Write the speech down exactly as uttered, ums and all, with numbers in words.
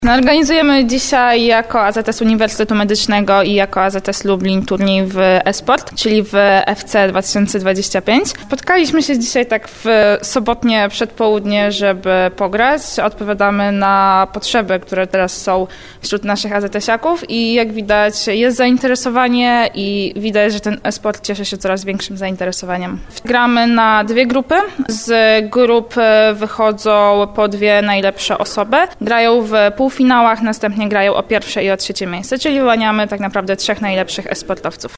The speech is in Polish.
No, organizujemy dzisiaj jako A Z S Uniwersytetu Medycznego i jako A Z S Lublin turniej w e-sport, czyli w F C dwa tysiące dwadzieścia pięć. Spotkaliśmy się dzisiaj tak w sobotnie przedpołudnie, żeby pograć. Odpowiadamy na potrzeby, które teraz są wśród naszych azetesiaków i jak widać jest zainteresowanie i widać, że ten e-sport cieszy się coraz większym zainteresowaniem. Gramy na dwie grupy. Z grup wychodzą po dwie najlepsze osoby. Grają w pół W finałach następnie grają o pierwsze i o trzecie miejsce, czyli wyłaniamy tak naprawdę trzech najlepszych e-sportowców.